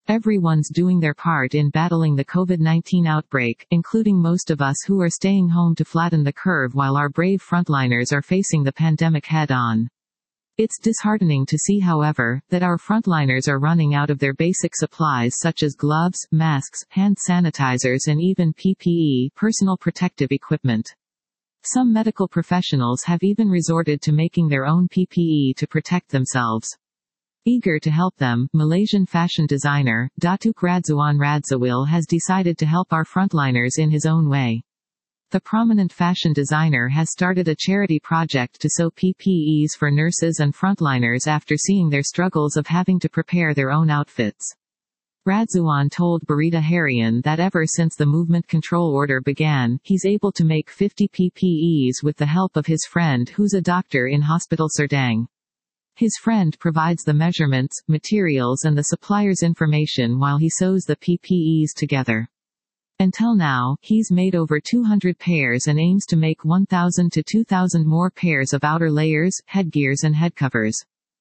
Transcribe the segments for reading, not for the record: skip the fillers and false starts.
Everyone's doing their part in battling the COVID-19 outbreak, including most of us who are staying home to flatten the curve while our brave frontliners are facing the pandemic head-on. It's disheartening to see, however, that our frontliners are running out of their basic supplies such as gloves, masks, hand sanitizers and even PPE, personal protective equipment. Some medical professionals have even resorted to making their own PPE to protect themselves. Eager to help them, Malaysian fashion designer, Datuk Radzuan Radzawil has decided to help our frontliners in his own way. The prominent fashion designer has started a charity project to sew PPEs for nurses and frontliners after seeing their struggles of having to prepare their own outfits. Radzuan told Berita Harian that ever since the movement control order began, he's able to make 50 PPEs with the help of his friend who's a doctor in Hospital Serdang. His friend provides the measurements, materials and the supplier's information while he sews the PPEs together. Until now, he's made over 200 pairs and aims to make 1,000 to 2,000 more pairs of outer layers, headgears and headcovers.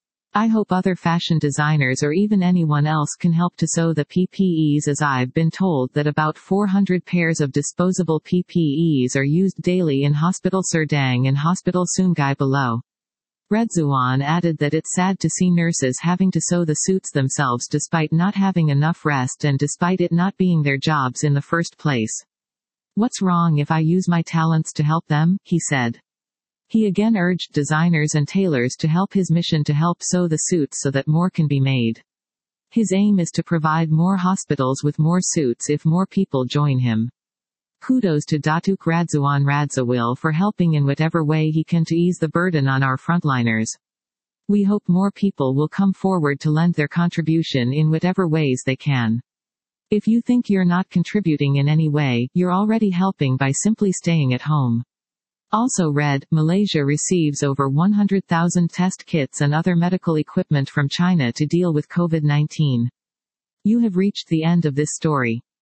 I hope other fashion designers or even anyone else can help to sew the PPEs, as I've been told that about 400 pairs of disposable PPEs are used daily in Hospital Serdang and Hospital Sungai Buloh. Radzuan added that it's sad to see nurses having to sew the suits themselves despite not having enough rest and despite it not being their jobs in the first place. What's wrong if I use my talents to help them? He said. He again urged designers and tailors to help his mission to help sew the suits so that more can be made. His aim is to provide more hospitals with more suits if more people join him. Kudos to Datuk Radzuan Radzawil for helping in whatever way he can to ease the burden on our frontliners. We hope more people will come forward to lend their contribution in whatever ways they can. If you think you're not contributing in any way, you're already helping by simply staying at home. Also read, Malaysia receives over 100,000 test kits and other medical equipment from China to deal with COVID-19. You have reached the end of this story.